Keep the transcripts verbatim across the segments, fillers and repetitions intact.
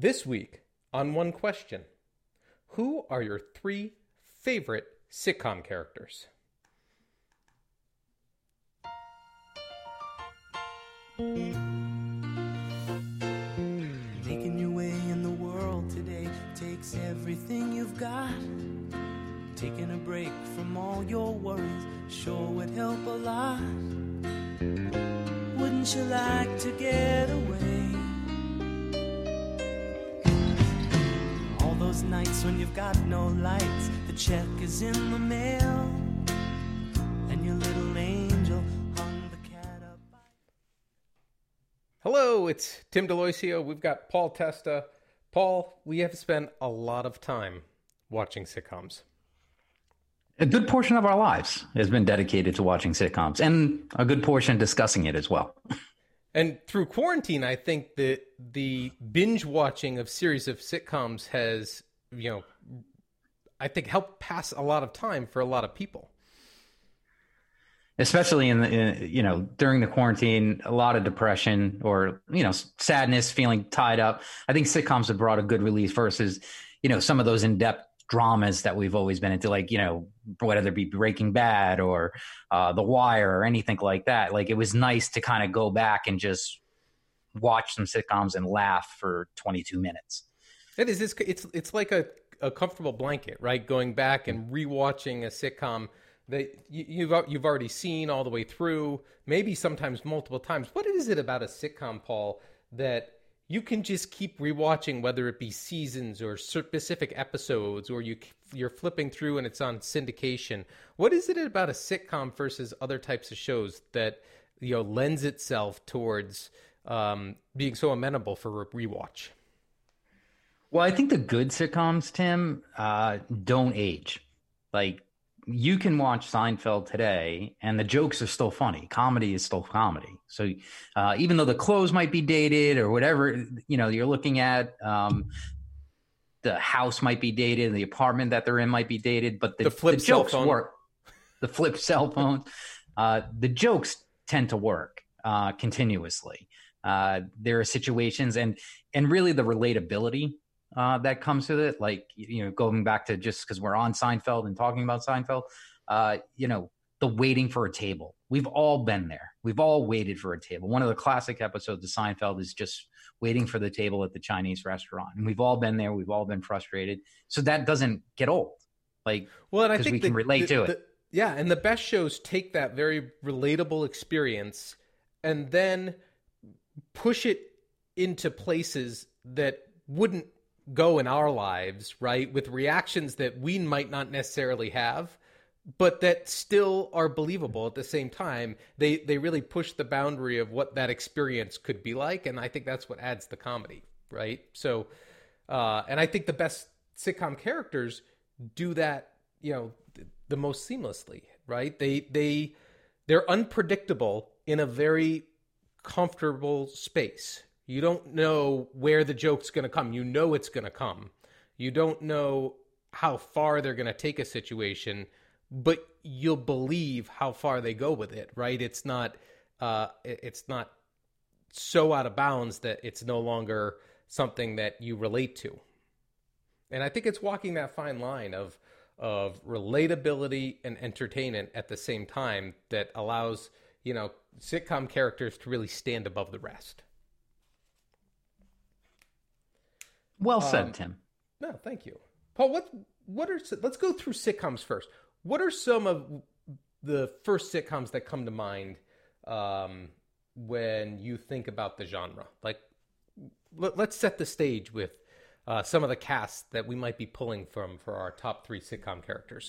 This week on One Question, who are your three favorite sitcom characters? Making your way in the world today takes everything you've got. Taking a break from all your worries sure would help a lot. Wouldn't you like to get away? All those nights when you've got no lights, the check is in the mail, and your little angel hung the cat up by... Hello, it's Tim DeLoisio. We've got Paul Testa. Paul, we have spent a lot of time watching sitcoms. A good portion of our lives has been dedicated to watching sitcoms, and a good portion discussing it as well. And through quarantine, I think that the binge watching of series of sitcoms has, you know, I think helped pass a lot of time for a lot of people. Especially in the, in, you know, during the quarantine, a lot of depression or, you know, sadness, feeling tied up. I think sitcoms have brought a good release versus, you know, some of those in-depth dramas that we've always been into, like, you know, whether it be Breaking Bad or uh, The Wire or anything like that. Like, it was nice to kind of go back and just watch some sitcoms and laugh for twenty-two minutes. It is. It's it's, it's like a, a comfortable blanket, right? Going back and rewatching a sitcom that you, you've you've already seen all the way through, maybe sometimes multiple times. What is it about a sitcom, Paul, that you can just keep rewatching, whether it be seasons or specific episodes, or you, you're flipping through and it's on syndication? What is it about a sitcom versus other types of shows that, you know, lends itself towards um, being so amenable for a rewatch? Well, I think the good sitcoms, Tim, uh, don't age. Like, you can watch Seinfeld today and the jokes are still funny. Comedy is still comedy. So uh, even though the clothes might be dated or whatever, you know, you're looking at, um, the house might be dated, the apartment that they're in might be dated, but the, the, flip the jokes phone. work. The flip cell phone. Uh, the jokes tend to work uh, continuously. Uh, there are situations and and really the relatability Uh, that comes with it, like, you know, going back to just because we're on Seinfeld and talking about Seinfeld, uh, you know, the waiting for a table. We've all been there. We've all waited for a table. One of the classic episodes of Seinfeld is just waiting for the table at the Chinese restaurant. And we've all been there. We've all been frustrated. So that doesn't get old. Like, well, and I think we the, can relate the, to the, it. Yeah, and the best shows take that very relatable experience and then push it into places that wouldn't go in our lives, right, with reactions that we might not necessarily have, but that still are believable at the same time. They they really push the boundary of what that experience could be like, and I think that's what adds the comedy, right? So, uh, and I think the best sitcom characters do that, you know, th- the most seamlessly, right? They they they're unpredictable in a very comfortable space. You don't know where the joke's going to come. You know it's going to come. You don't know how far they're going to take a situation, but you'll believe how far they go with it, right? It's not uh, it's not so out of bounds that it's no longer something that you relate to. And I think it's walking that fine line of of relatability and entertainment at the same time that allows, you know, sitcom characters to really stand above the rest. Well said, um, Tim. No, thank you. Paul, what what are let's go through sitcoms first. What are some of the first sitcoms that come to mind um, when you think about the genre? Like, let, let's set the stage with uh, some of the casts that we might be pulling from for our top three sitcom characters.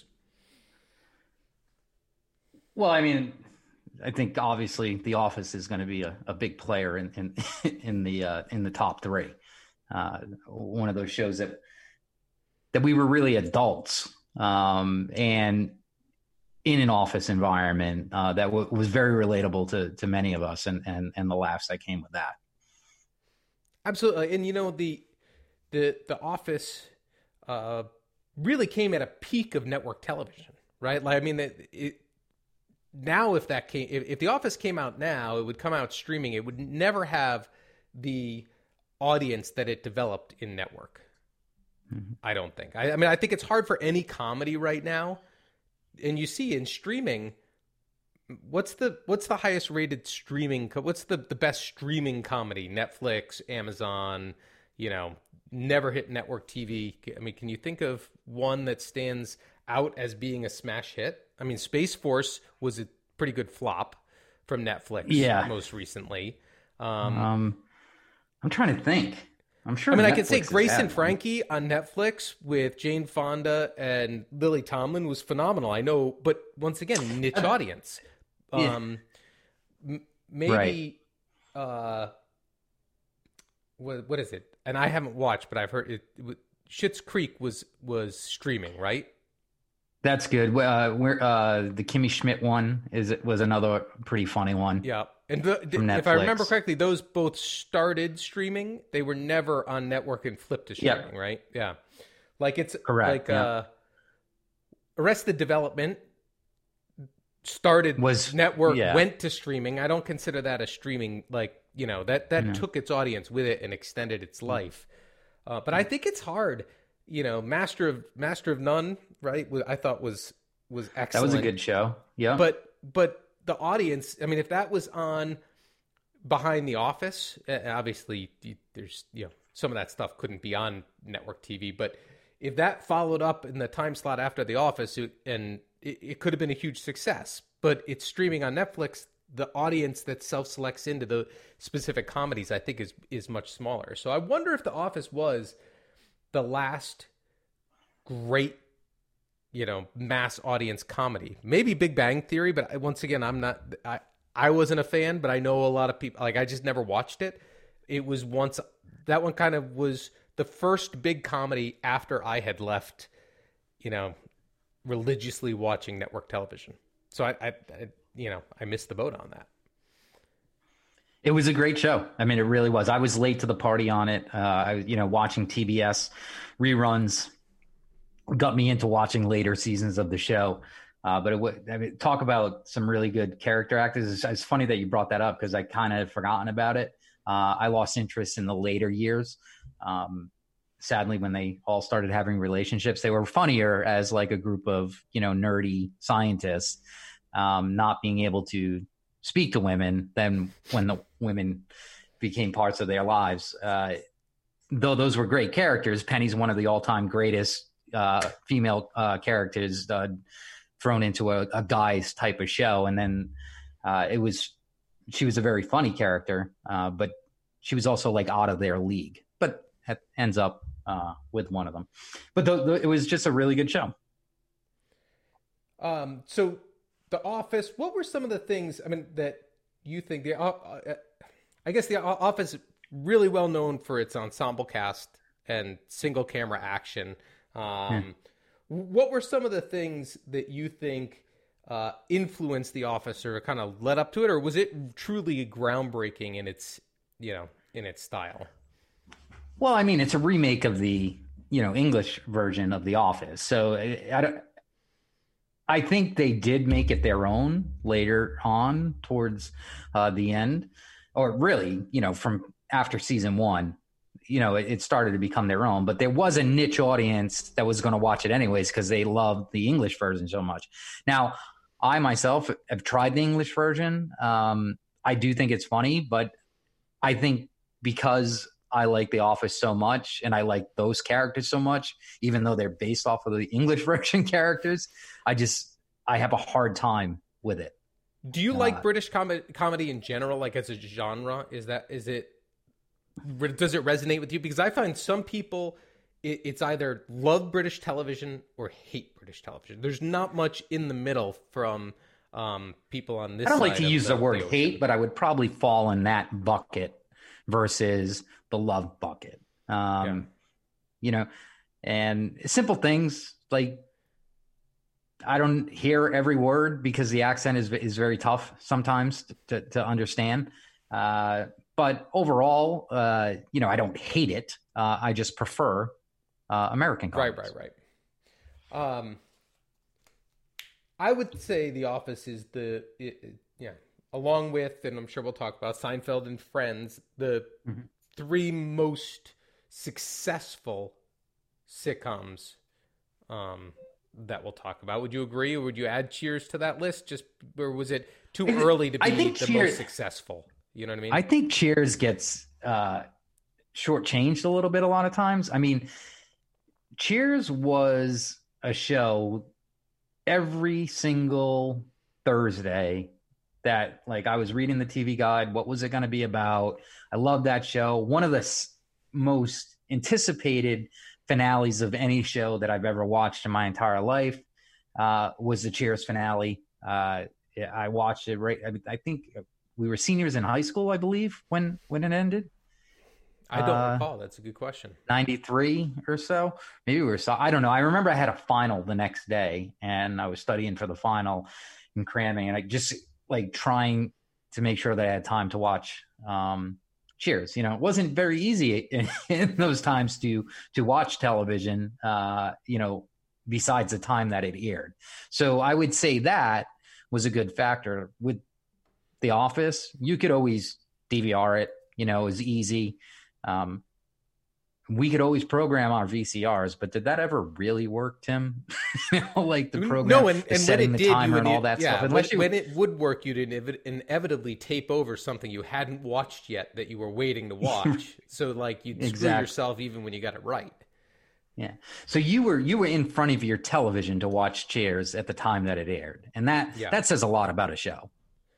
Well, I mean, I think obviously The Office is going to be a, a big player in in, in the uh, in the top three. Uh, one of those shows that that we were really adults um, and in an office environment uh, that w- was very relatable to to many of us, and and and the laughs that came with that. Absolutely, and you know the the the Office uh, really came at a peak of network television, right? Like, I mean, it, it, now if that came, if, if The Office came out now, it would come out streaming. It would never have the audience that it developed in network. Mm-hmm. I don't think. I, I mean, I think it's hard for any comedy right now. And you see in streaming, what's the what's the highest rated streaming? Co- what's the, the best streaming comedy? Netflix, Amazon, you know, never hit network T V. I mean, can you think of one that stands out as being a smash hit? I mean, Space Force was a pretty good flop from Netflix yeah. most recently. Um, um, I'm trying to think. I'm sure. I mean, Netflix I could say has Grace had and one. Frankie on Netflix with Jane Fonda and Lily Tomlin was phenomenal. I know, but once again, niche audience. Yeah. Um, m- maybe, Right. uh, what what is it? And I haven't watched, but I've heard it. it Schitt's Creek was was streaming, right? That's good. Uh, where uh, the Kimmy Schmidt one is was another pretty funny one. Yeah, and the, the, From if I remember Netflix. correctly, those both started streaming. They were never on network and flipped to Yeah. streaming, right? Yeah, like it's Correct, like yeah. uh, Arrested Development started Was- network, yeah. went to streaming. I don't consider that a streaming, like, you know, that that No. took its audience with it and extended its life. Uh, but I think it's hard. You know, Master of Master of None, right? wa- I thought was was That excellent. was a good show. Yeah. But but the audience, I mean, if that was on Behind the Office, uh, obviously you- there's, you know, some of that stuff couldn't be on network T V, but if that followed up in the time slot after The Office, it, and it, it could have been a huge success. But it's streaming on Netflix. The audience that self-selects into the specific comedies, I think, is is much smaller. So I wonder if The Office was the last great, you know, mass audience comedy. Maybe Big Bang Theory, but I, once again, I'm not. I I wasn't a fan, but I know a lot of people. Like, I just never watched it. It was once that one kind of was the first big comedy after I had left, you know, religiously watching network television. So I, I, I you know, I missed the boat on that. It was a great show. I mean, it really was. I was late to the party on it. Uh, I, you know, watching T B S reruns got me into watching later seasons of the show. Uh, but it would, I mean, talk about some really good character actors. It's, it's funny that you brought that up because I kind of had forgotten about it. Uh, I lost interest in the later years. Um, sadly, when they all started having relationships, they were funnier as like a group of, you know, nerdy scientists, um, not being able to speak to women than when the women became parts of their lives. Uh, though those were great characters, Penny's one of the all-time greatest uh, female uh, characters uh, thrown into a, a guy's type of show. And then uh, it was, she was a very funny character, uh, but she was also like out of their league, but it ends up uh, with one of them. But the, the, it was just a really good show. Um, so The Office, what were some of the things, I mean, that you think the, uh, uh, I guess the Office really well known for its ensemble cast and single camera action. Um, Hmm. What were some of the things that you think uh, influenced The Office or kind of led up to it, or was it truly groundbreaking in its, you know, in its style? Well, I mean, it's a remake of the, you know, English version of The Office. So I, I don't, I think they did make it their own later on towards uh, the end, or really, you know, from after season one, you know, it, it started to become their own. But there was a niche audience that was going to watch it anyways because they loved the English version so much. Now, I myself have tried the English version. Um, I do think it's funny, but I think because I like The Office so much and I like those characters so much, even though they're based off of the English version characters, I just, I have a hard time with it. Do you like Uh, British com- comedy in general, like as a genre? Is that, is it, does it resonate with you? Because I find some people, it, it's either love British television or hate British television. There's not much in the middle from um, people on this I don't like side to of use the, word ocean. hate, but I would probably fall in that bucket versus the love bucket. Um, Yeah. You know, and simple things like I don't hear every word because the accent is is very tough sometimes to to understand. Uh, but overall, uh, you know, I don't hate it. Uh, I just prefer uh, American comedies. Right, right, right. Um, I would say The Office is the, it, it- yeah, along with, and I'm sure we'll talk about Seinfeld and Friends, the Mhm. three most successful sitcoms um, that we'll talk about. Would you agree, or would you add Cheers to that list? Just or was it too early to be the Cheers, most successful? You know what I mean? I think Cheers gets uh, shortchanged a little bit a lot of times. I mean, Cheers was a show every single Thursday that, like, I was reading the T V guide. What was it going to be about? I love that show. One of the s- most anticipated finales of any show that I've ever watched in my entire life uh, was the Cheers finale. Uh, I watched it right. I, I think we were seniors in high school, I believe, when when it ended. I don't uh, recall. That's a good question. ninety-three or so. Maybe we were so. I don't know. I remember I had a final the next day, and I was studying for the final and cramming, and I just like trying to make sure that I had time to watch um, Cheers. You know, it wasn't very easy in, in those times to to watch television. Uh, you know, besides the time that it aired. So I would say that was a good factor. With The Office, you could always D V R it. You know, it was easy. Um, we could always program our V C Rs, but did that ever really work, Tim? You know, like the program, no, and, and setting when it the did, timer you and all would, that yeah, stuff. when, you, when it would work, you'd inev- inevitably tape over something you hadn't watched yet that you were waiting to watch. So, like, you'd screw Exactly. yourself even when you got it right. Yeah. So you were you were in front of your television to watch Cheers at the time that it aired, and that Yeah. that says a lot about a show.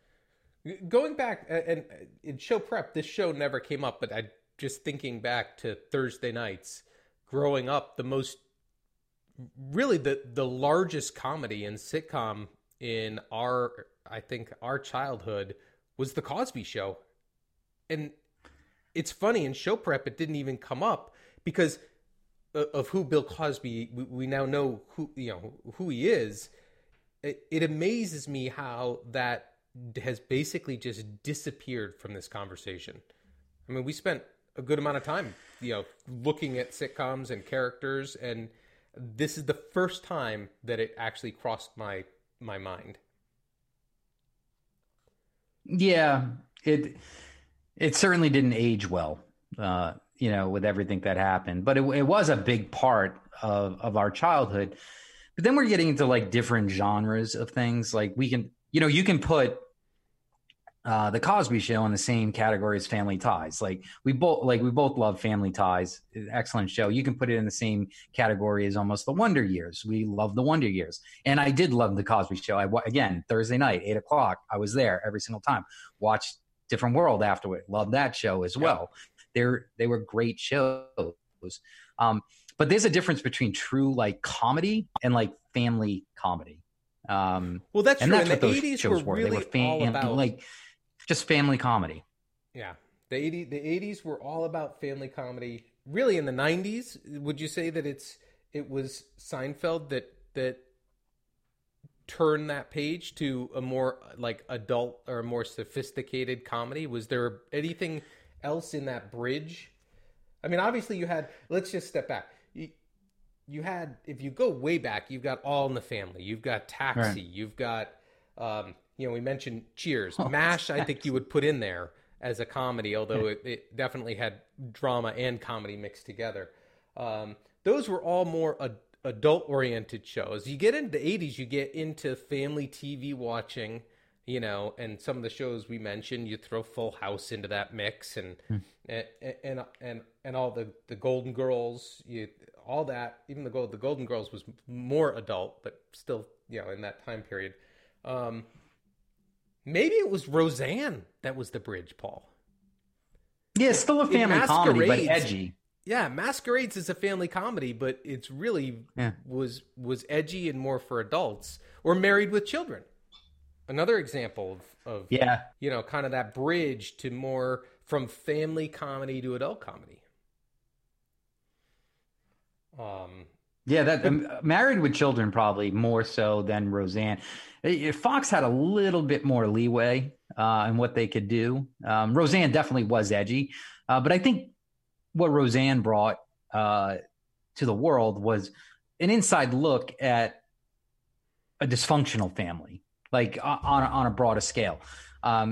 Going back, uh, and uh, in show prep, this show never came up, but I just thinking back to Thursday nights, growing up, the most, really the, the largest comedy and sitcom in our, I think, our childhood was The Cosby Show. And it's funny, in show prep, it didn't even come up because of who Bill Cosby, we, we now know who, you know, who he is. It, it amazes me how that has basically just disappeared from this conversation. I mean, we spent a good amount of time, you know, looking at sitcoms and characters, and this is the first time that it actually crossed my my mind. Yeah, it it certainly didn't age well, uh, you know, with everything that happened. But it, it was a big part of of our childhood. But then we're getting into like different genres of things. Like we can, you know, you can put Uh, the Cosby Show in the same category as Family Ties. Like we both, like we both love Family Ties. Excellent show. You can put it in the same category as almost the Wonder Years. We love the Wonder Years, and I did love the Cosby Show. I again Thursday night, eight o'clock. I was there every single time. Watched Different World afterward. Loved that show as well. They're they were great shows. Um, but there's a difference between true like comedy and like family comedy. Um, well, that's and true. that's And what the those eighties shows were were. really They were fam- all about like just family comedy. Yeah, the eighty the eighties were all about family comedy. Really, in the nineties, would you say that it's it was Seinfeld that that turned that page to a more like adult or a more sophisticated comedy? Was there anything else in that bridge? I mean, obviously, you had. Let's just step back. You, you had, if you go way back, you've got All in the Family. You've got Taxi. Right. You've got. Um, You know, we mentioned Cheers. Oh, MASH, I think you would put in there as a comedy, although it, it definitely had drama and comedy mixed together. Um, those were all more ad- adult-oriented shows. You get into the eighties, you get into family T V watching, you know, and some of the shows we mentioned, you throw Full House into that mix, and hmm. and, and and and all the, the Golden Girls, you, all that. Even the Gold, the Golden Girls was more adult, but still, you know, in that time period. Um, Maybe it was Roseanne that was the bridge, Paul. Yeah, it's still a family comedy, but edgy. Yeah, Masquerades is a family comedy, but it's really yeah. was was edgy and more for adults. Or Married with Children, another example of, of yeah, you know, kind of that bridge to more from family comedy to adult comedy. Um. Yeah, that um, Married with Children probably more so than Roseanne. Fox had a little bit more leeway uh, in what they could do. Um, Roseanne definitely was edgy, uh, but I think what Roseanne brought uh, to the world was an inside look at a dysfunctional family, like on on a broader scale. Um,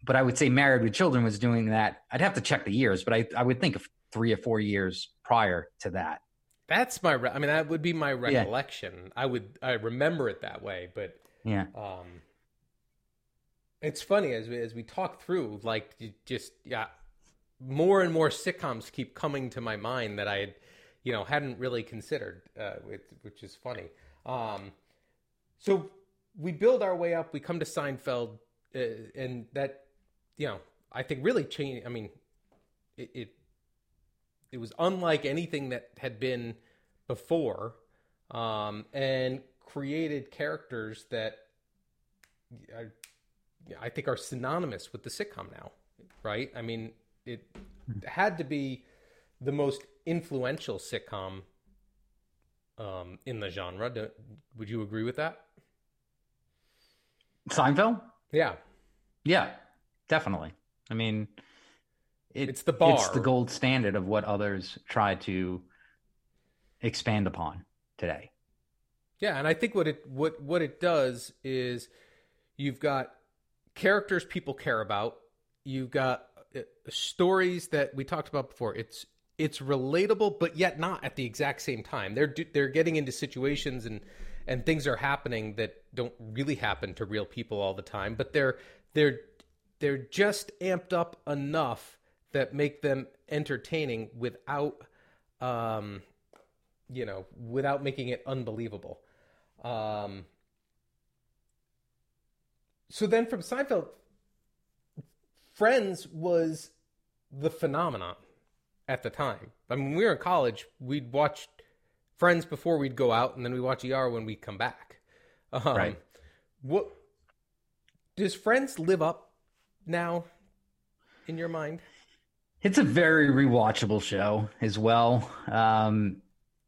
but I would say Married with Children was doing that. I'd have to check the years, but I, I would think of three or four years prior to that. That's my, re- I mean, that would be my recollection. Yeah. I would, I remember it that way, but yeah. Um, it's funny as we, as we talk through, like you just, yeah, more and more sitcoms keep coming to my mind that I had, you know, hadn't really considered, uh, which, which is funny. Um, so we build our way up, we come to Seinfeld, uh, and that, you know, I think really changed. I mean, it, it, it was unlike anything that had been before, um, and created characters that I, I think are synonymous with the sitcom now, right? I mean, it had to be the most influential sitcom um, in the genre. Do, would you agree with that? Seinfeld? Yeah. Yeah, definitely. I mean, it, it's the bar. It's the gold standard of what others try to expand upon today. Yeah, and I think what it what what it does is you've got characters people care about. You've got uh, stories that we talked about before. It's it's relatable, but yet not at the exact same time. They're they're getting into situations and and things are happening that don't really happen to real people all the time, but they're they're they're just amped up enough that make them entertaining without um you know, without making it unbelievable. Um So then from Seinfeld, Friends was the phenomenon at the time. I mean, when we were in college, we'd watch Friends before we'd go out, and then we watch E R when we come back. Um, right. What does Friends live up now in your mind? It's a very rewatchable show as well. Um,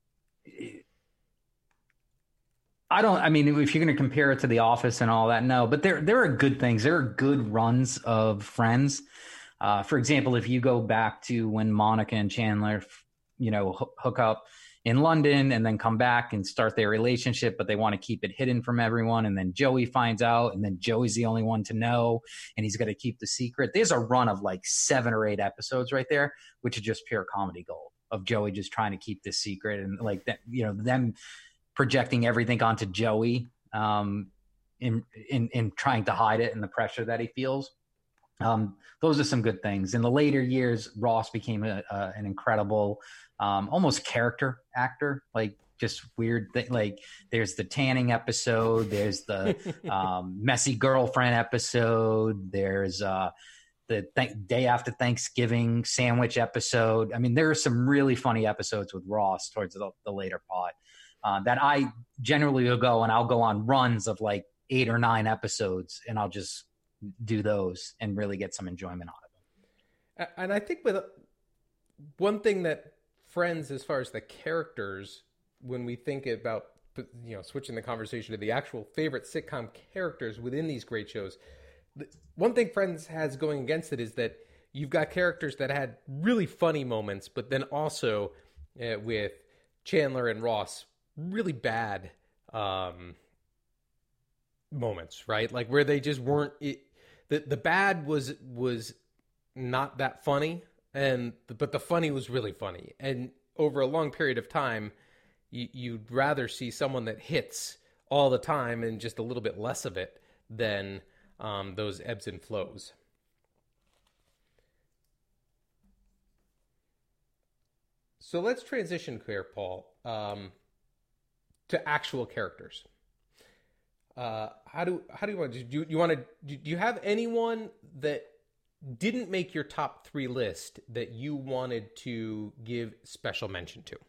I don't, I mean, if you're going to compare it to The Office and all that, no, but there, there are good things. There are good runs of Friends. Uh, for example, if you go back to when Monica and Chandler, you know, hook up in London and then come back and start their relationship, but they want to keep it hidden from everyone. And then Joey finds out, and then Joey's the only one to know, and he's got to keep the secret. There's a run of like seven or eight episodes right there, which is just pure comedy gold of Joey just trying to keep this secret, and like that, you know, them projecting everything onto Joey um, in, in, in trying to hide it and the pressure that he feels. Um, those are some good things. In the later years, Ross became a, a, an incredible, um, almost character actor, like just weird thing. Like there's the tanning episode, there's the um, messy girlfriend episode, there's uh, the th- day after Thanksgiving sandwich episode. I mean, there are some really funny episodes with Ross towards the, the later part uh, that I generally will go and I'll go on runs of like eight or nine episodes, and I'll just do those and really get some enjoyment out of them. And I think with one thing that Friends, as far as the characters, when we think about, you know, switching the conversation to the actual favorite sitcom characters within these great shows, one thing Friends has going against it is that you've got characters that had really funny moments, but then also uh, with Chandler and Ross, really bad um, moments, right? Like where they just weren't. It, the the bad was was not that funny, and but the funny was really funny. And over a long period of time, you, you'd rather see someone that hits all the time and just a little bit less of it than um, those ebbs and flows. So let's transition here, Paul, um, to actual characters. Uh, how do how do you want to do? You, you want to do you have anyone that didn't make your top three list that you wanted to give special mention to?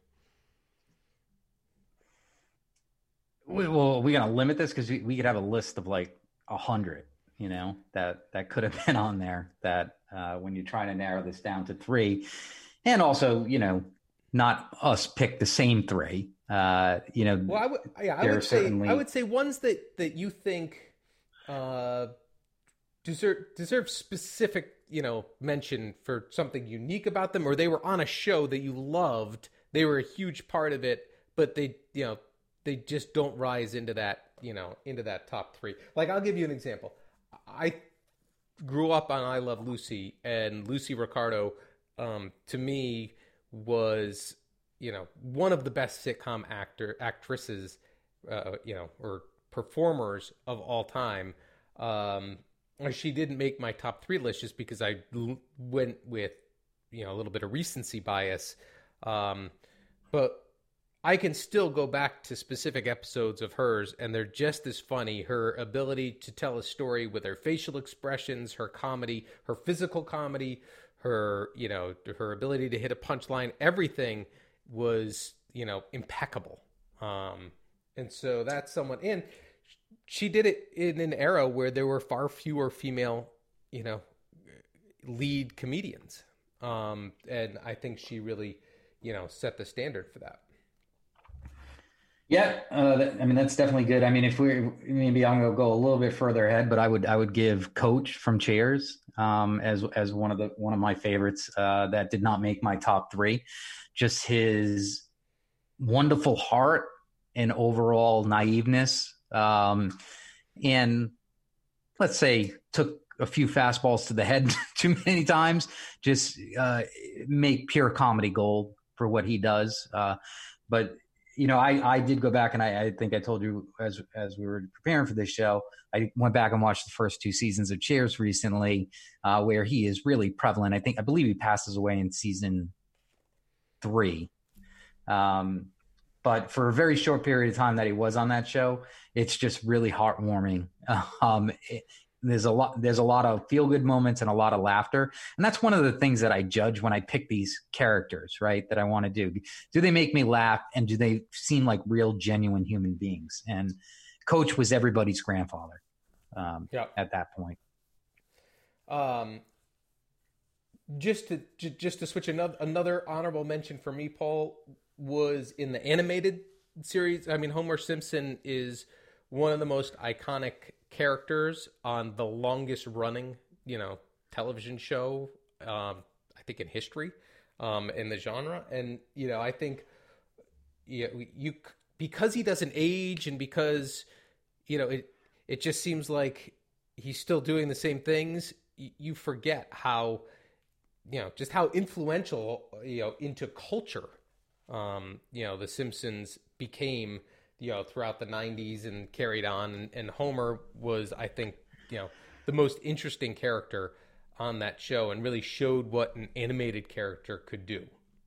We, well, we're gonna limit this because we, we could have a list of like a hundred, you know, that that could have been on there. That uh, when you're trying to narrow this down to three, and also, you know, not us pick the same three. Uh, you know, well, I would, yeah, I would say, certainly... I would say ones that, that you think uh, deserve deserve specific, you know, mention for something unique about them, or they were on a show that you loved. They were a huge part of it, but they, you know, they just don't rise into that, you know, into that top three. Like, I'll give you an example. I grew up on I Love Lucy, and Lucy Ricardo, um, to me, was, you know, one of the best sitcom actor actresses, uh, you know, or performers of all time. Um, she didn't make my top three list just because I l- went with, you know, a little bit of recency bias. Um, but I can still go back to specific episodes of hers, and they're just as funny. Her ability to tell a story with her facial expressions, her comedy, her physical comedy, her, you know, her ability to hit a punchline, everything was, you know, impeccable. Um, and so that's someone, and she did it in an era where there were far fewer female, you know, lead comedians. Um, and I think she really, you know, set the standard for that. Yeah, uh, that, I mean that's definitely good. I mean, if we're maybe I'm gonna go a little bit further ahead, but I would I would give Coach from Cheers um, as as one of the one of my favorites uh, that did not make my top three. Just his wonderful heart and overall naiveness, um, and let's say took a few fastballs to the head too many times. Just uh, make pure comedy gold for what he does, uh, but. You know, I, I did go back and I, I think I told you as as we were preparing for this show, I went back and watched the first two seasons of Cheers recently, uh, where he is really prevalent. I think I believe he passes away in season three. Um, but for a very short period of time that he was on that show, it's just really heartwarming. Um, it, There's a lot, there's a lot of feel good moments and a lot of laughter. And that's one of the things that I judge when I pick these characters, right? That I want to do. Do they make me laugh? And do they seem like real, genuine human beings? And Coach was everybody's grandfather um, yep. at that point. Um, just to, just to switch another, another honorable mention for me, Paul, was in the animated series. I mean, Homer Simpson is one of the most iconic characters on the longest running, you know, television show, um, I think in history, um, in the genre. And, you know, I think, you know, you, because he doesn't age and because, you know, it, it just seems like he's still doing the same things. You, you forget how, you know, just how influential, you know, into culture, um, you know, the Simpsons became, you know, throughout the nineties and carried on. And, and Homer was, I think, you know, the most interesting character on that show and really showed what an animated character could do.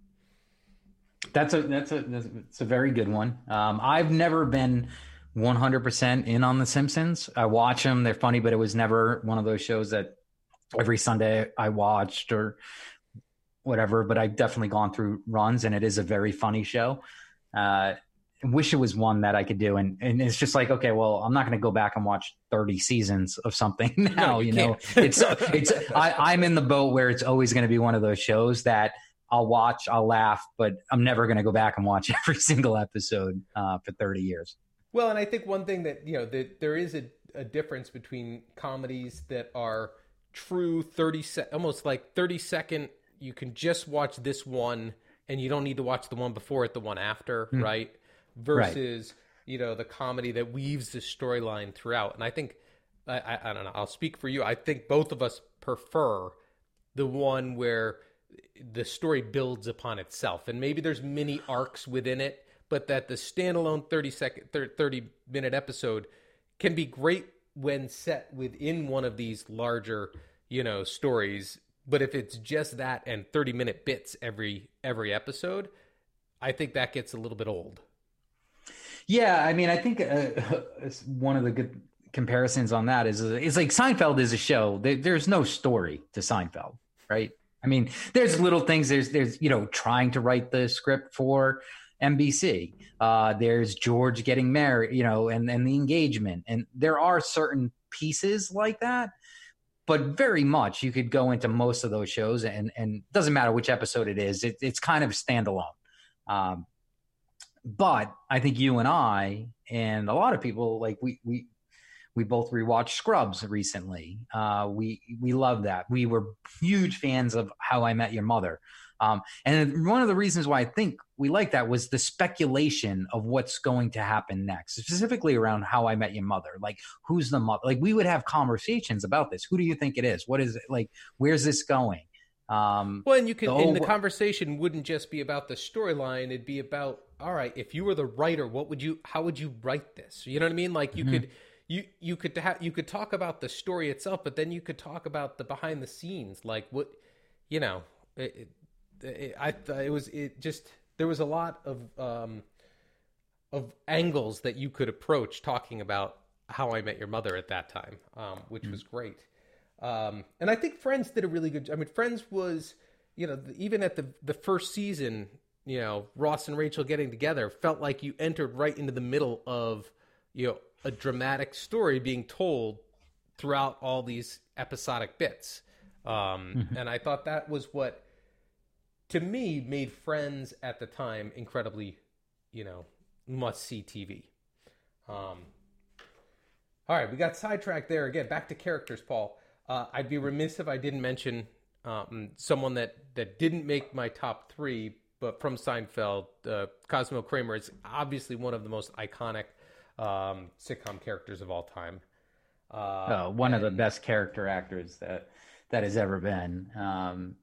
That's a, that's a, that's a very good one. Um, I've never been one hundred percent in on The Simpsons. I watch them. They're funny, but it was never one of those shows that every Sunday I watched or whatever, but I've definitely gone through runs and it is a very funny show. Uh, wish it was one that I could do. And, and it's just like, okay, well, I'm not going to go back and watch thirty seasons of something now, no, you, you know, it's, it's, I, I'm in the boat where it's always going to be one of those shows that I'll watch, I'll laugh, but I'm never going to go back and watch every single episode uh, for thirty years. Well, and I think one thing that, you know, that there is a, a difference between comedies that are true thirty se- almost like thirty second, you can just watch this one and you don't need to watch the one before it, the one after, mm. right? Versus, right. you know, the comedy that weaves the storyline throughout. And I think, I, I, I don't know, I'll speak for you. I think both of us prefer the one where the story builds upon itself. And maybe there's mini arcs within it, but that the standalone thirty second, thirty minute episode can be great when set within one of these larger, you know, stories. But if it's just that and thirty minute bits every, every episode, I think that gets a little bit old. Yeah, I mean, I think uh, one of the good comparisons on that is is like Seinfeld is a show. There, there's no story to Seinfeld, right? I mean, there's little things. There's there's you know trying to write the script for N B C. Uh, there's George getting married, you know, and and the engagement, and there are certain pieces like that. But very much, you could go into most of those shows, and and doesn't matter which episode it is. It, it's kind of standalone. Um, But I think you and I and a lot of people, like we we we both rewatched Scrubs recently. Uh, we we love that. We were huge fans of How I Met Your Mother. Um, and one of the reasons why I think we like that was the speculation of what's going to happen next, specifically around How I Met Your Mother. Like, who's the mother? Like, we would have conversations about this. Who do you think it is? What is it? Like, where's this going? Um, well, and you could, the and whole, the conversation wouldn't just be about the storyline. It'd be about, all right, if you were the writer, what would you, how would you write this? You know what I mean? Like, you mm-hmm. could, you, you could have, you could talk about the story itself, but then you could talk about the behind the scenes, like what, you know, it, it, it, I, it was, it just, there was a lot of, um, of angles that you could approach talking about How I Met Your Mother at that time, um, which mm-hmm. was great. Um, and I think Friends did a really good job. I mean, Friends was, you know, even at the, the first season, you know, Ross and Rachel getting together felt like you entered right into the middle of, you know, a dramatic story being told throughout all these episodic bits. Um, mm-hmm. And I thought that was what, to me, made Friends at the time incredibly, you know, must-see T V. Um, all right, we got sidetracked there again. Back to characters, Paul. Uh, I'd be remiss if I didn't mention um, someone that, that didn't make my top three, but from Seinfeld, uh, Cosmo Kramer is obviously one of the most iconic um, sitcom characters of all time. Uh, oh, one and, of the best character actors that that has ever been. Um,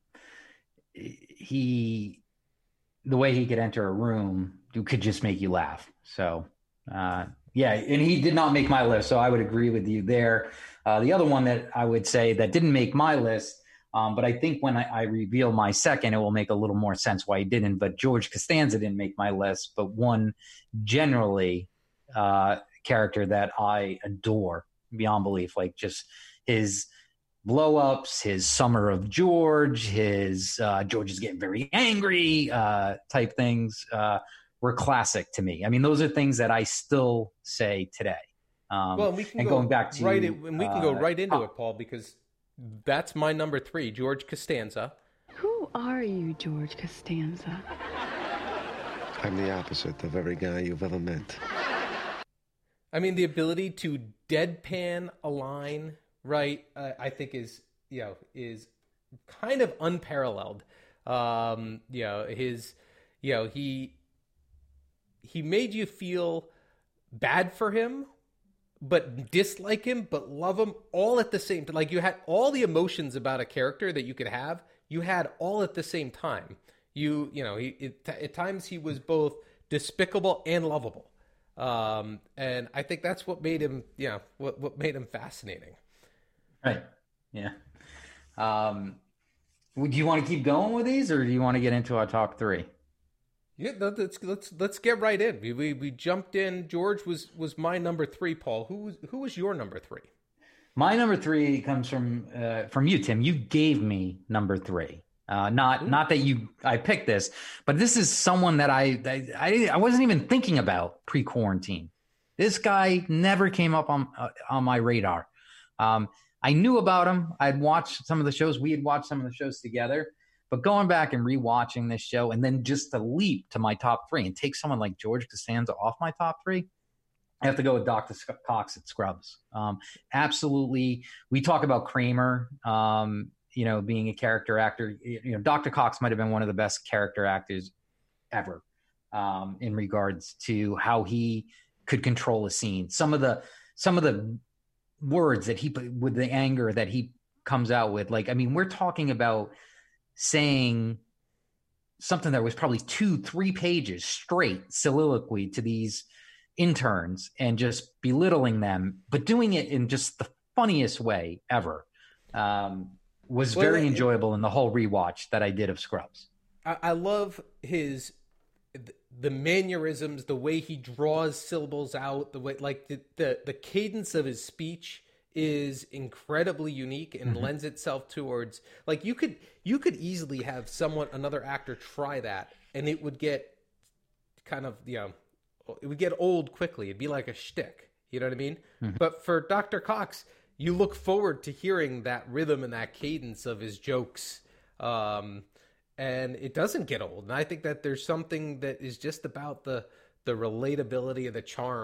he, the way he could enter a room could just make you laugh. So, uh, yeah, and he did not make my list, so I would agree with you there. Uh, the other one that I would say that didn't make my list, um, but I think when I, I reveal my second, it will make a little more sense why he didn't. But George Costanza didn't make my list, but one generally uh, character that I adore beyond belief, like just his blow-ups, his Summer of George, his uh, George is getting very angry uh, type things uh, were classic to me. I mean, those are things that I still say today. Um, well, we can and go going back to right, in, and we can uh, go right into uh, it, Paul, because that's my number three, George Costanza. Who are you, George Costanza? I'm the opposite of every guy you've ever met. I mean, the ability to deadpan a line, right? Uh, I think is you know is kind of unparalleled. Um, you know, his, you know, he he made you feel bad for him, but dislike him, but love him all at the same time. Like, you had all the emotions about a character that you could have, you had all at the same time. You, you know, he, it, at times he was both despicable and lovable. Um, and I think that's what made him, you know, what, what made him fascinating. Right. Yeah. Um, would you want to keep going with these, or do you want to get into our top three? Yeah, let's let's let's get right in. We we, we jumped in. George was, was my number three. Paul, who was who was your number three? My number three comes from uh, from you, Tim. You gave me number three. Uh, not Ooh. not that you I picked this, but this is someone that I I I wasn't even thinking about pre-quarantine. This guy never came up on uh, on my radar. Um, I knew about him. I'd watched some of the shows. We had watched some of the shows together. But going back and rewatching this show, and then just to leap to my top three and take someone like George Costanza off my top three, I have to go with Doctor Cox at Scrubs. Um, absolutely. We talk about Kramer, um, you know, being a character actor. You know, Doctor Cox might have been one of the best character actors ever um, in regards to how he could control a scene. Some of the some of the words that he put with the anger that he comes out with, like, I mean, we're talking about saying something that was probably two, three pages straight soliloquy to these interns and just belittling them, but doing it in just the funniest way ever. Um, was well, very enjoyable in the whole rewatch that I did of Scrubs. I, I love his, the mannerisms, the way he draws syllables out, the way, like the, the, the cadence of his speech is incredibly unique and mm-hmm. lends itself towards, like, you could you could easily have someone, another actor, try that and it would get kind of, you know, it would get old quickly. It'd be like a shtick, you know what I mean? Mm-hmm. But for Doctor Cox, you look forward to hearing that rhythm and that cadence of his jokes, um, and it doesn't get old. And I think that there's something that is just about the the relatability and the charm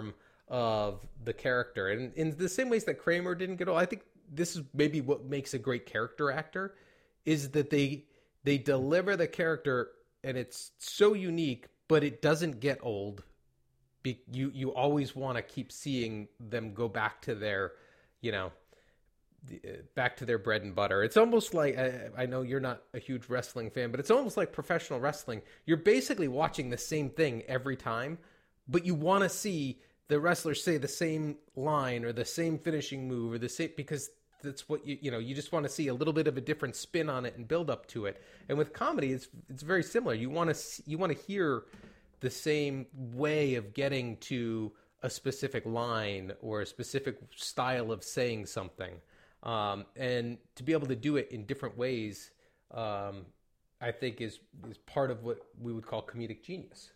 of the character. And in the same ways that Kramer didn't get old, I think this is maybe what makes a great character actor, is that they they deliver the character and it's so unique, but it doesn't get old. Be, you you always want to keep seeing them go back to their, you know, back to their bread and butter. It's almost like, I, I know you're not a huge wrestling fan, but it's almost like professional wrestling. You're basically watching the same thing every time, but you want to see the wrestlers say the same line or the same finishing move or the same, because that's what you, you know, you just want to see a little bit of a different spin on it and build up to it. And with comedy, it's, it's very similar. You want to, see, you want to hear the same way of getting to a specific line or a specific style of saying something. Um, and to be able to do it in different ways, um, I think is, is part of what we would call comedic genius.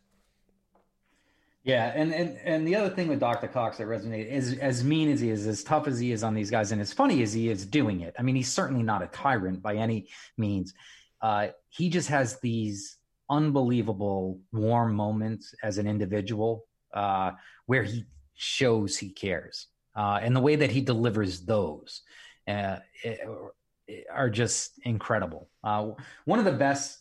Yeah, and, and and the other thing with Doctor Cox that resonated is, as mean as he is, as tough as he is on these guys, and as funny as he is doing it. I mean, he's certainly not a tyrant by any means. Uh, he just has these unbelievable warm moments as an individual uh, where he shows he cares. Uh, and the way that he delivers those uh, are just incredible. Uh, one of the best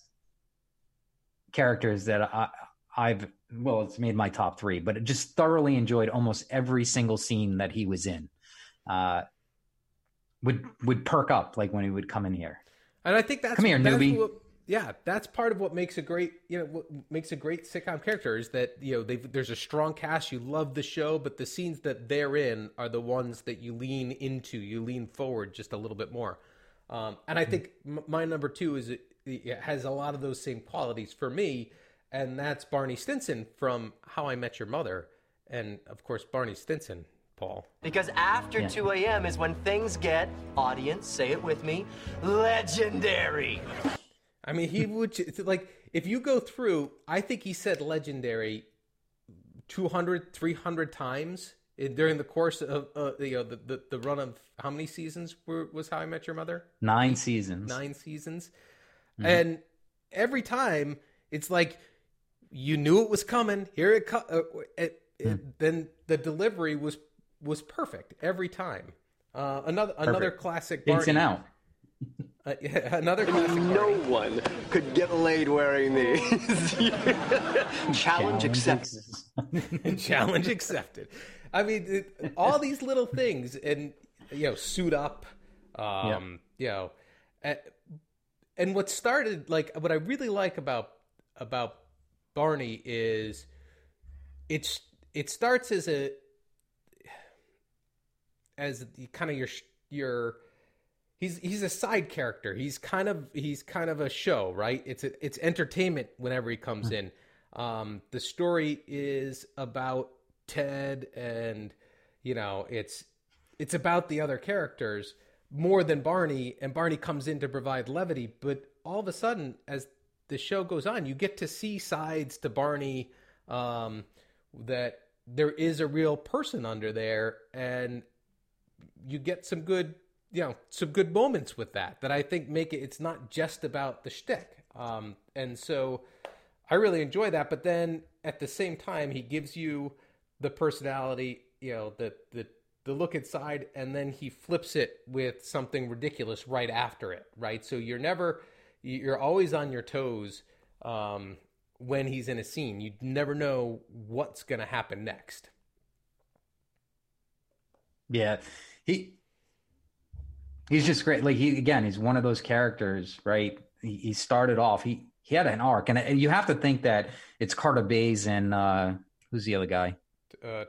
characters that I, I've, well, it's made my top three, but it just thoroughly enjoyed almost every single scene that he was in. Uh, would would perk up like when he would come in here. And I think that's come here, that's newbie. What, yeah, that's part of what makes a great, you know, what makes a great sitcom character is that, you know, there's a strong cast. You love the show, but the scenes that they're in are the ones that you lean into. You lean forward just a little bit more. Um, and I think m- my number two is it, it has a lot of those same qualities for me. And that's Barney Stinson from How I Met Your Mother. And of course, Barney Stinson, Paul. Because after Yeah. two a.m. is when things get, audience, say it with me, legendary. I mean, he would, it's like, if you go through, I think he said legendary two hundred, three hundred times during the course of uh, you know, the, the, the run of how many seasons were, was How I Met Your Mother? Nine seasons. Nine seasons. Mm-hmm. And every time, it's like, you knew it was coming. Here it comes. Uh, it, it, Mm. Then the delivery was was perfect every time. Uh, another Perfect. another classic. Ins Barney, and out. Uh, yeah, another classic. No Barney. one could get laid wearing these. Challenge accepted. Challenge accepted. I mean, it, all these little things, and you know, suit up. Um, you know, and, and what started like what I really like about about Barney is it's it starts as a as kind of your your he's he's a side character. He's kind of he's kind of a show, right? It's a, it's entertainment whenever he comes in. Um, the story is about Ted, and you know, it's it's about the other characters more than Barney, and Barney comes in to provide levity. But all of a sudden, as the show goes on, you get to see sides to Barney um, that there is a real person under there, and you get some good, you know, some good moments with that, that I think make it, it's not just about the shtick. Um, and so I really enjoy that. But then at the same time, he gives you the personality, you know, the, the, the look inside, and then he flips it with something ridiculous right after it. Right. So you're never, you're always on your toes um, when he's in a scene. You never know what's going to happen next. Yeah, he he's just great. Like he again, he's one of those characters, right? He, he started off. He he had an arc, and, and you have to think that it's Carter Bays and uh, who's the other guy? Uh,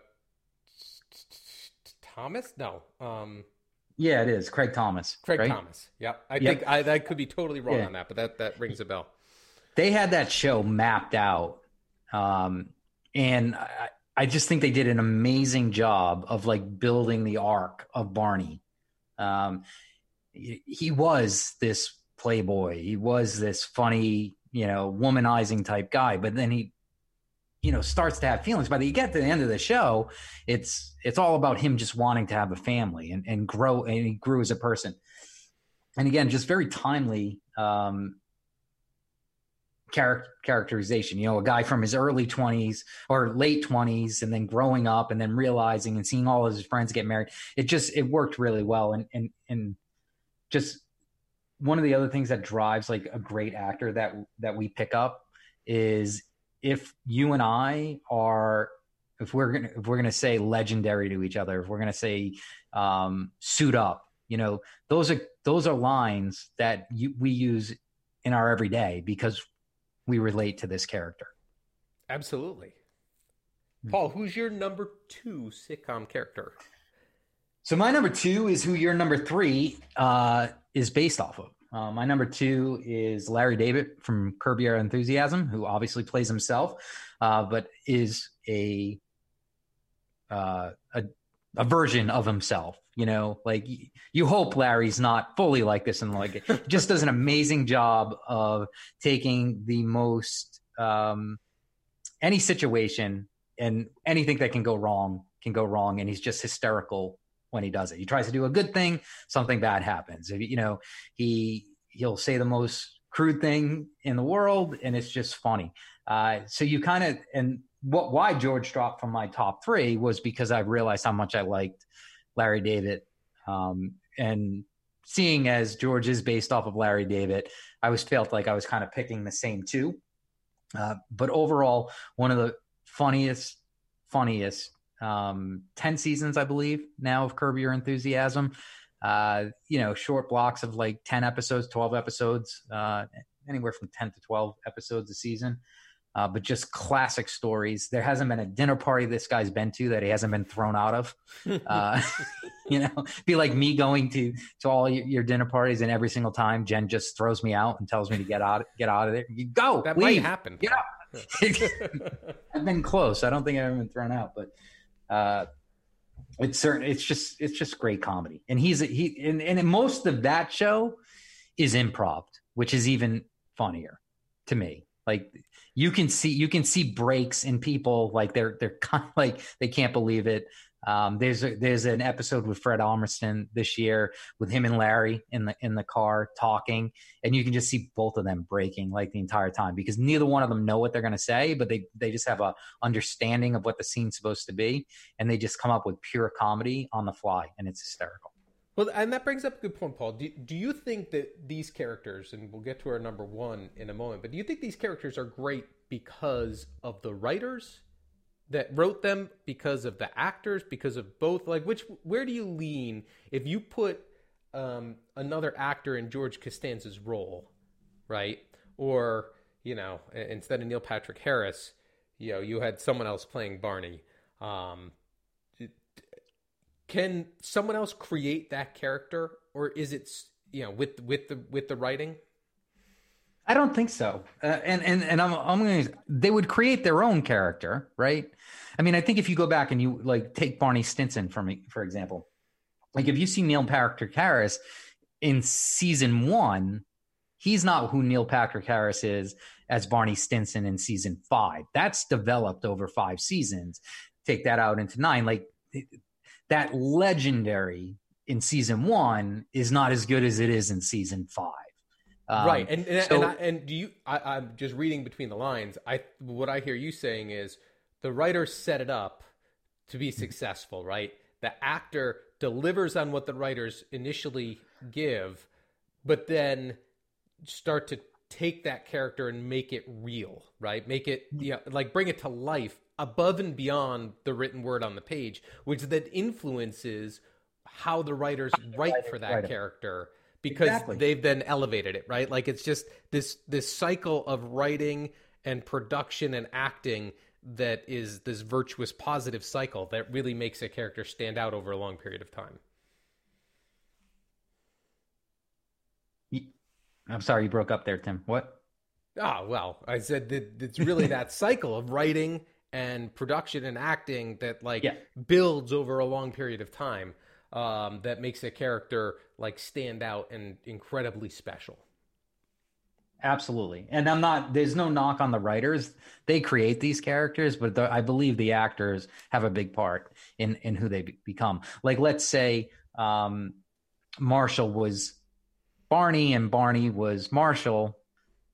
Thomas? No. Um, Yeah, it is Craig Thomas. Craig right? Thomas. Yep. I Yep. think I, I could be totally wrong Yeah. on that, but that, that rings a bell. They had that show mapped out, um, and I, I just think they did an amazing job of like building the arc of Barney. Um, he, he was this playboy. He was this funny, you know, womanizing type guy, but then he, you know, starts to have feelings. By the you get to the end of the show, it's it's all about him just wanting to have a family and, and grow, and he grew as a person. And again, just very timely um, char- characterization. You know, a guy from his early twenties or late twenties, and then growing up, and then realizing and seeing all of his friends get married. It just it worked really well, and and and just one of the other things that drives like a great actor that that we pick up is if you and I are if we're gonna if we're gonna say legendary to each other, if we're gonna say um, suit up, you know, those are those are lines that you, we use in our everyday because we relate to this character. Absolutely. Mm-hmm. Paul, who's your number two sitcom character? So my number two is who your number three uh, is based off of. Uh, my number two is Larry David from Curb Your Enthusiasm, who obviously plays himself, uh, but is a, uh, a a version of himself. You know, like you hope Larry's not fully like this, and like it just does an amazing job of taking the most um, any situation and anything that can go wrong can go wrong, and he's just hysterical when he does it. He tries to do a good thing, something bad happens. You know, he he'll say the most crude thing in the world, and it's just funny. Uh, so you kind of and what why George dropped from my top three was because I realized how much I liked Larry David, um, and seeing as George is based off of Larry David, I always felt like I was kind of picking the same two. Uh, but overall, one of the funniest, funniest. Um, ten seasons, I believe, now of Curb Your Enthusiasm. Uh, you know, short blocks of like ten episodes, twelve episodes, uh, anywhere from ten to twelve episodes a season. Uh, but just classic stories. There hasn't been a dinner party this guy's been to that he hasn't been thrown out of. Uh, you know, be like me going to to all your, your dinner parties, and every single time Jen just throws me out and tells me to get out, get out of there. You go, that leave. might happen. Yeah, I've been close. I don't think I've ever been thrown out, but. Uh, it's certain. It's just it's just great comedy, and he's he and, and most of that show is improv, which is even funnier to me. Like you can see you can see breaks in people, like they're they're kind of like they can't believe it. Um, there's a, there's an episode with Fred Armisen this year with him and Larry in the in the car talking, and you can just see both of them breaking like the entire time because neither one of them know what they're going to say, but they they just have a understanding of what the scene's supposed to be, and they just come up with pure comedy on the fly, and it's hysterical. Well, and that brings up a good point, Paul. Do, do you think that these characters, and we'll get to our number one in a moment, but do you think these characters are great because of the writers that wrote them, because of the actors, because of both? Like, which, where do you lean if you put um, another actor in George Costanza's role, right? Or, you know, instead of Neil Patrick Harris, you know, you had someone else playing Barney. Um, can someone else create that character, or is it, you know, with with the with the writing? I don't think so. Uh, and and and I'm I'm going to they would create their own character, right? I mean, I think if you go back and you like take Barney Stinson for me, for example, like if you see Neil Patrick Harris in season one, he's not who Neil Patrick Harris is as Barney Stinson in season five. That's developed over five seasons. Take that out into nine, like that legendary in season one is not as good as it is in season five. Um, right, and and, so, and, I, and do you? I, I'm just reading between the lines. I what I hear you saying is the writers set it up to be successful, right? The actor delivers on what the writers initially give, but then start to take that character and make it real, right? Make it, you know, like bring it to life above and beyond the written word on the page, which then influences how the writers write for that character. Because exactly. They've then elevated it, right? Like it's just this this cycle of writing and production and acting that is this virtuous positive cycle that really makes a character stand out over a long period of time. I'm sorry, you broke up there, Tim. What? Ah, well, I said that it's really that cycle of writing and production and acting that like yeah. builds over a long period of time. Um, that makes a character like stand out and incredibly special. Absolutely. And I'm not, there's no knock on the writers. They create these characters, but the, I believe the actors have a big part in, in who they be- become. Like, let's say um, Marshall was Barney and Barney was Marshall.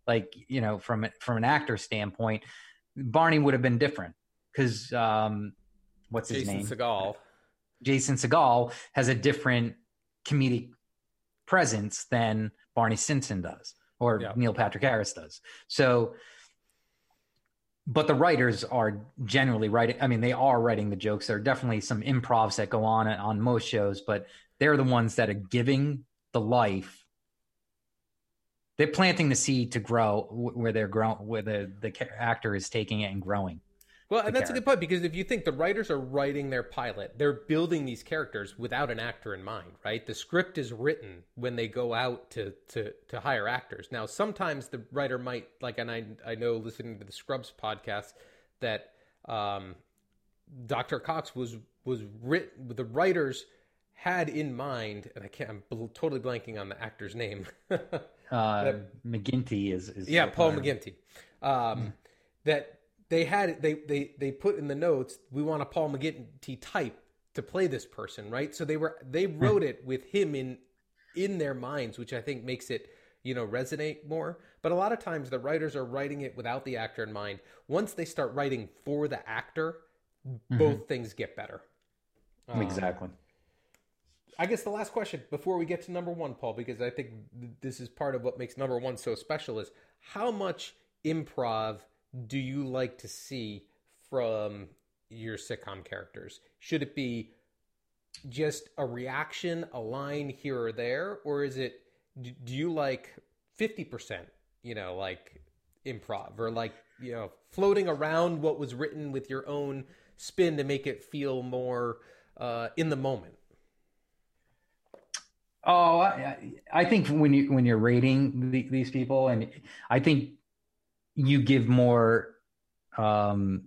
like, you know, from from an actor standpoint, Barney would have been different because um, what's his Jason name? Segel. Jason Segel has a different comedic presence than Barney Stinson does, or Yeah. Neil Patrick Harris does. So, but the writers are generally writing. I mean, they are writing the jokes. There are definitely some improvs that go on on most shows, but they're the ones that are giving the life. They're planting the seed to grow where they're growing, where the, the actor is taking it and growing. Well, and that's a good point, because if you think the writers are writing their pilot, they're building these characters without an actor in mind, right? The script is written when they go out to to, to hire actors. Now, sometimes the writer might, like, and I I know listening to the Scrubs podcast that um, Doctor Cox was was written. The writers had in mind, and I can't. I'm bl- totally blanking on the actor's name. uh, that, McGinty is, is yeah, Paul uh, McGinty. Um, mm. That. They had they, they they put in the notes, we want a Paul McGinty type to play this person, right? So they were they wrote it with him in in their minds, which I think makes it, you know, resonate more. But a lot of times the writers are writing it without the actor in mind. Once they start writing for the actor, mm-hmm. both things get better. Um, exactly. I guess the last question before we get to number one, Paul, because I think this is part of what makes number one so special, is how much improv do you like to see from your sitcom characters? Should it be just a reaction, a line here or there, or is it, do you like fifty percent, you know, like improv, or like, you know, floating around what was written with your own spin to make it feel more uh, in the moment? Oh, I, I think when you when you're rating the, these people, and I think you give more um,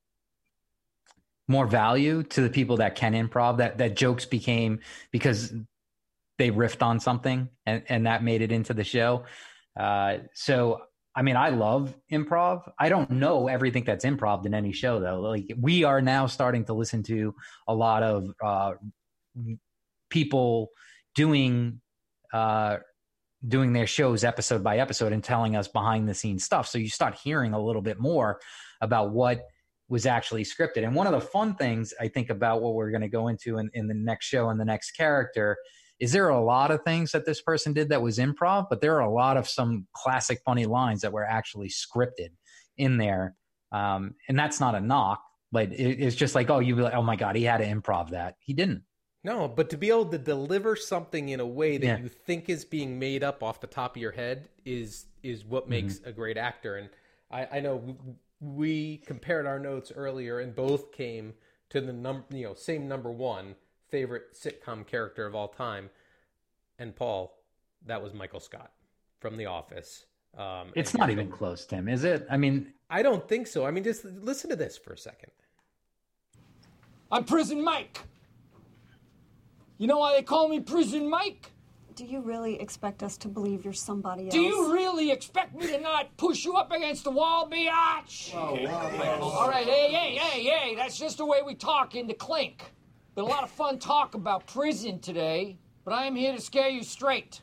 more value to the people that can improv, that, that jokes became because they riffed on something and, and that made it into the show. Uh, so, I mean, I love improv. I don't know everything that's improv in any show, though. Like, we are now starting to listen to a lot of uh, people doing uh, doing their shows episode by episode and telling us behind the scenes stuff. So you start hearing a little bit more about what was actually scripted. And one of the fun things I think about what we're going to go into in, in the next show and the next character is there are a lot of things that this person did that was improv, but there are a lot of some classic funny lines that were actually scripted in there. Um, and that's not a knock, but it, it's just like, oh, you'd be like, oh my God, he had to improv that. He didn't. No, but to be able to deliver something in a way that Yeah. you think is being made up off the top of your head is is what makes Mm-hmm. a great actor. And I, I know we, we compared our notes earlier, and both came to the num you know same number one favorite sitcom character of all time. And Paul, that was Michael Scott from The Office. Um, It's and not Rachel. even close, Tim, is it? I mean, I don't think so. I mean, just listen to this for a second. I'm Prison Mike. You know why they call me Prison Mike? Do you really expect us to believe you're somebody else? Do you really expect me to not push you up against the wall, biatch? All right, hey, hey, hey, hey, that's just the way we talk in the clink. Been a lot of fun talk about prison today, but I am here to scare you straight.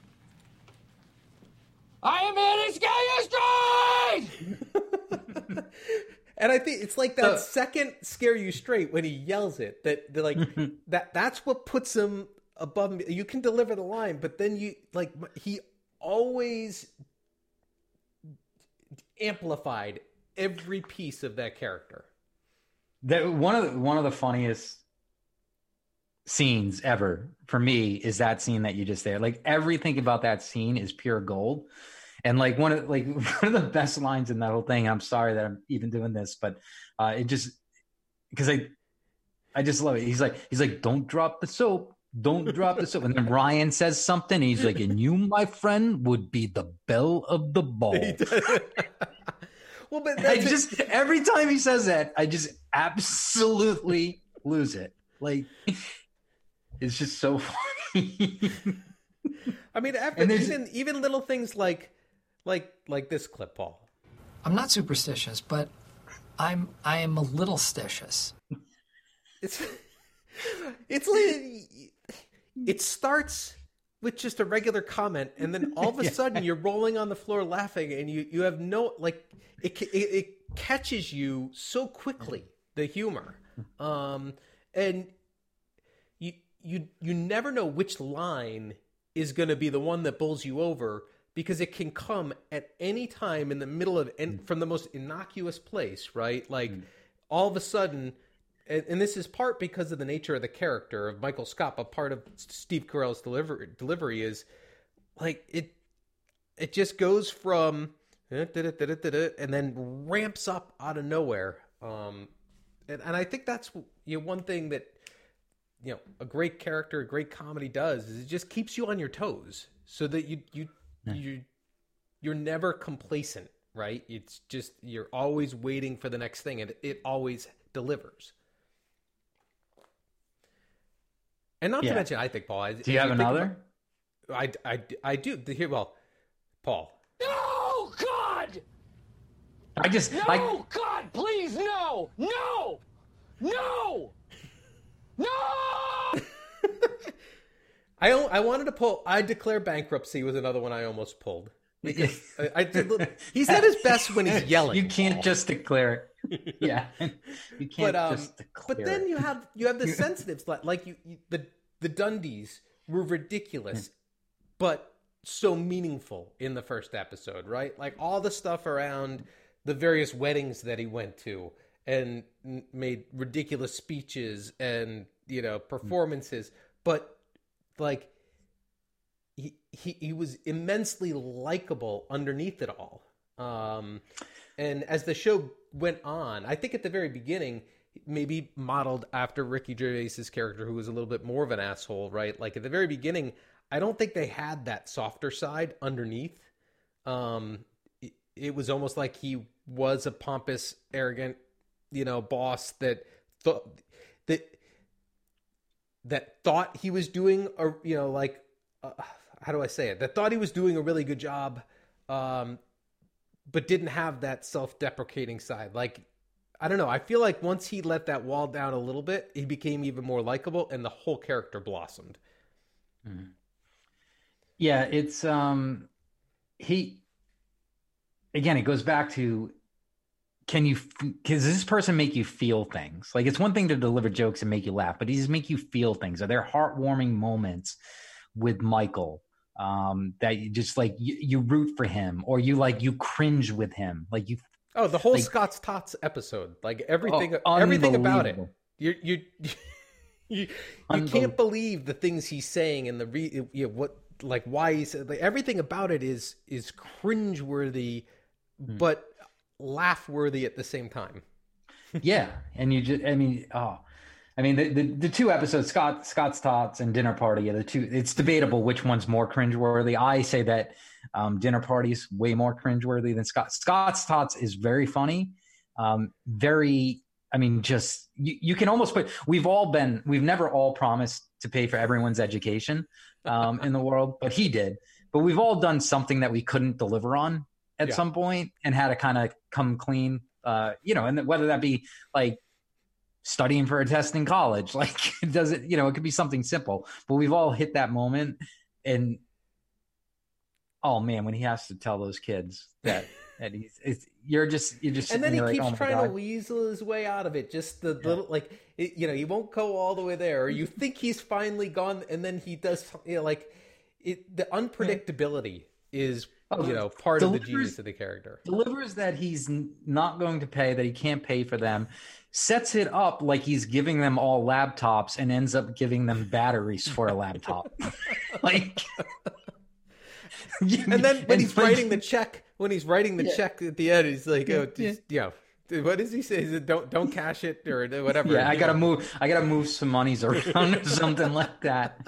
I am here to scare you straight! And I think it's like that second scare you straight when he yells it, that they're like that that's what puts him above me. You can deliver the line, but then you like he always amplified every piece of that character. that one of the, one of the funniest scenes ever for me is that scene that you just there. Like, everything about that scene is pure gold. And like one of like one of the best lines in that whole thing. I'm sorry that I'm even doing this, but uh, it just because I I just love it. He's like he's like, don't drop the soap, don't drop the soap. And then Ryan says something. He's like, and you, my friend, would be the belle of the ball. Well, but I that's just every time he says that, I just absolutely lose it. Like, it's just so funny. I mean, after, And there's- even even little things like like like this clip, Paul. I'm not superstitious, but I'm I am a little stitious. It's it's like it starts with just a regular comment, and then all of a Yeah. sudden you're rolling on the floor laughing, and you, you have no, like, it, it it catches you so quickly, the humor. Um, and you you you never know which line is going to be the one that bowls you over, because it can come at any time in the middle of, and from the most innocuous place, right? Like, all of a sudden, and, and this is part because of the nature of the character of Michael Scott, but part of Steve Carell's delivery, delivery is, like, it it just goes from, and then ramps up out of nowhere. Um, and, and I think that's, you know, one thing that, you know, a great character, a great comedy does, is it just keeps you on your toes, so that you you yeah. you you're never complacent, right? It's just, you're always waiting for the next thing, and it always delivers. And not yeah. to mention, I think, Paul, I, do you have you another? About, I, I, I do. Here, well, Paul. No, God! I just no, I... God, please, no, no, no. No! I I wanted to pull. I declare bankruptcy was another one I almost pulled. Because I, I did, he's at his best when he's yelling. You can't just declare it. Yeah, you can't but, um, just declare. But then you have you have the sensitives, like like you, you the the Dundies were ridiculous, but so meaningful in the first episode, right? Like all the stuff around the various weddings that he went to, and made ridiculous speeches and, you know, performances, but like he he, he was immensely likable underneath it all. Um, and as the show went on, I think at the very beginning, maybe modeled after Ricky Gervais's character, who was a little bit more of an asshole, right? Like at the very beginning, I don't think they had that softer side underneath. Um, it, it was almost like he was a pompous, arrogant, you know, boss that thought that that thought he was doing, a, you know, like uh, how do I say it? That thought he was doing a really good job, um, but didn't have that self-deprecating side. Like, I don't know. I feel like once he let that wall down a little bit, he became even more likable, and the whole character blossomed. Mm-hmm. Yeah, it's um, he. Again, it goes back to, can you, does this person make you feel things? Like, it's one thing to deliver jokes and make you laugh, but does make you feel things? Are there heartwarming moments with Michael um, that you just like, you, you root for him, or you like, you cringe with him? Like you. Oh, the whole like, Scott's Tots episode, like everything, oh, everything about it. You, you, you, you can't believe the things he's saying and the re, you know, what, like why he said, like everything about it is, is cringeworthy, hmm. but laugh worthy at the same time. Yeah. And you just, I mean, oh, I mean, the, the, the two episodes, Scott, Scott's Tots and Dinner Party, are the two, it's debatable which one's more cringeworthy. I say that um, Dinner Party's way more cringeworthy than Scott. Scott's Tots is very funny. Um, very, I mean, just, you, you can almost put, we've all been, we've never all promised to pay for everyone's education um, in the world, but he did. But we've all done something that we couldn't deliver on at yeah. some point and had to kind of come clean, uh, you know, and whether that be like studying for a test in college, like does it, you know, it could be something simple, but we've all hit that moment. And oh man, when he has to tell those kids that, that he's, it's, you're just, you're just, and then he keeps like, oh trying God. to weasel his way out of it. Just the yeah. little, like, it, you know, he won't go all the way there, or you think he's finally gone. And then he does, you know, like it, the unpredictability yeah. is, oh, you know, part delivers, of the genius of the character. Delivers that he's not going to pay, that he can't pay for them, sets it up like he's giving them all laptops and ends up giving them batteries for a laptop. Like, and then when and he's when, writing the check, when he's writing the yeah. check at the end, he's like, oh, just, yeah. you know, what does he say? Is it don't, don't cash it or whatever. Yeah. I got to move, I got to move some monies around or something like that.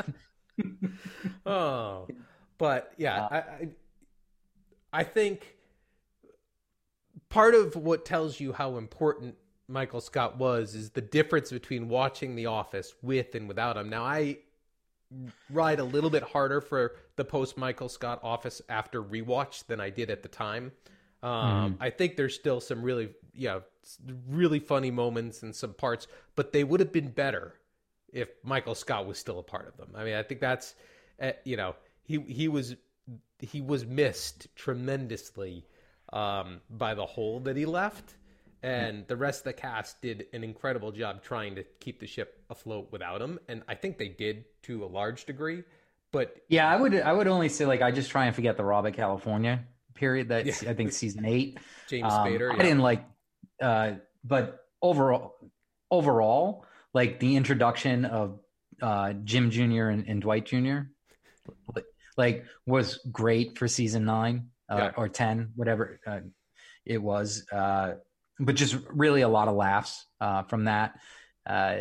Oh, but yeah, uh, I, I, I think part of what tells you how important Michael Scott was is the difference between watching The Office with and without him. Now, I ride a little bit harder for the post-Michael Scott Office after rewatch than I did at the time. Um, mm. I think there's still some really, yeah, really funny moments and some parts, but they would have been better if Michael Scott was still a part of them. I mean, I think that's, uh, you know, he he was he was missed tremendously um, by the hole that he left, and the rest of the cast did an incredible job trying to keep the ship afloat without him, and I think they did to a large degree. But yeah, I would I would only say, like, I just try and forget the Robert California period. That's yeah. I think season eight. James um, Spader. I yeah. didn't like, uh, but overall, overall, like the introduction of uh, Jim Junior and, and Dwight Junior, like, was great for season nine uh, yeah. or ten, whatever uh, it was. Uh, but just really a lot of laughs uh, from that. Uh,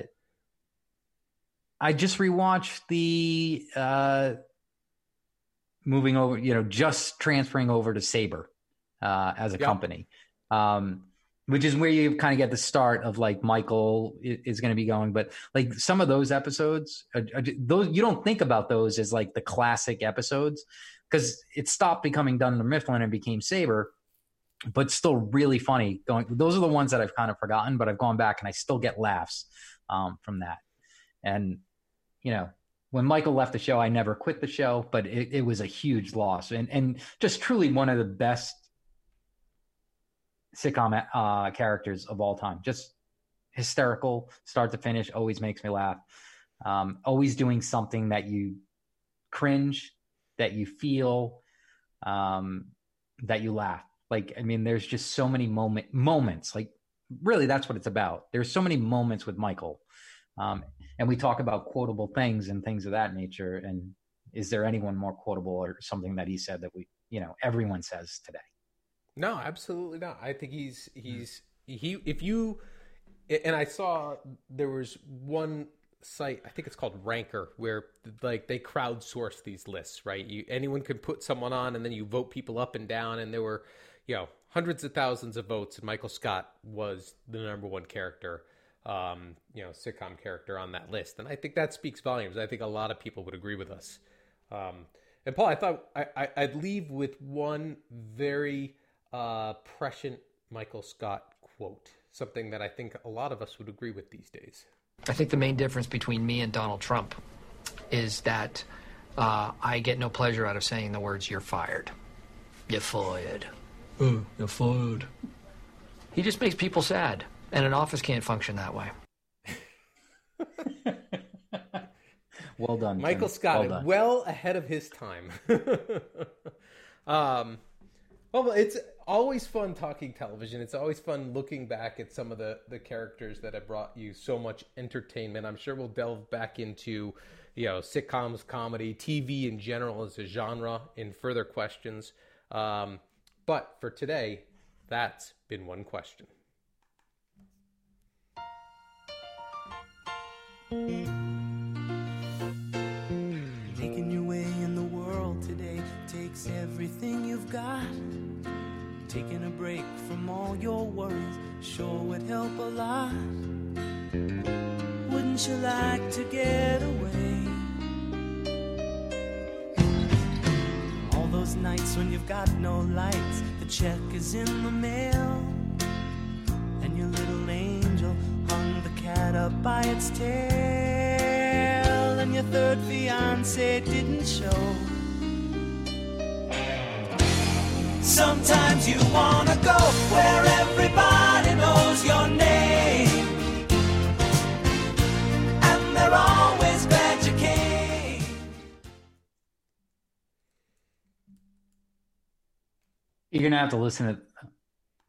I just rewatched the uh, moving over, you know, just transferring over to Saber uh, as a yep. company, um, which is where you kind of get the start of like Michael is, is going to be going. But like some of those episodes, are, are, those you don't think about those as like the classic episodes because it stopped becoming Dunder Mifflin and became Saber, but still really funny. Going, those are the ones that I've kind of forgotten, but I've gone back and I still get laughs um, from that. And you know, when Michael left the show, I never quit the show, but it, it was a huge loss and, and just truly one of the best sitcom uh, characters of all time. Just hysterical, start to finish, always makes me laugh. Um, always doing something that you cringe, that you feel, um, that you laugh. Like, I mean, there's just so many moment moments. Like, really, that's what it's about. There's so many moments with Michael. Um, and we talk about quotable things and things of that nature. And is there anyone more quotable or something that he said that we, you know, everyone says today? No, absolutely not. I think he's, he's, he, if you, and I saw there was one site, I think it's called Ranker, where like they crowdsource these lists, right? You, anyone can put someone on and then you vote people up and down. And there were, you know, hundreds of thousands of votes. And Michael Scott was the number one character. Um, you know, sitcom character on that list. And I think that speaks volumes. I think a lot of people would agree with us. Um, and Paul, I thought I, I, I'd leave with one very uh, prescient Michael Scott quote, something that I think a lot of us would agree with these days. I think the main difference between me and Donald Trump is that uh, I get no pleasure out of saying the words, "You're fired." You're fired. Oh, you're fired. He just makes people sad. And an office can't function that way. Well done, Michael Tim. Scott, well, done. well ahead of his time. um, well, it's always fun talking television. It's always fun looking back at some of the, the characters that have brought you so much entertainment. I'm sure we'll delve back into, you know, sitcoms, comedy, T V in general as a genre in further questions. Um, but for today, that's been one question. Making your way in the world today takes everything you've got. Taking a break from all your worries sure would help a lot. Wouldn't you like to get away? All those nights when you've got no lights, the check is in the mail, and your little angel hung the cat up by its tail, and your third fiancé didn't show. Sometimes you wanna go where everybody knows your name, and they're always glad you came. You're gonna have to listen to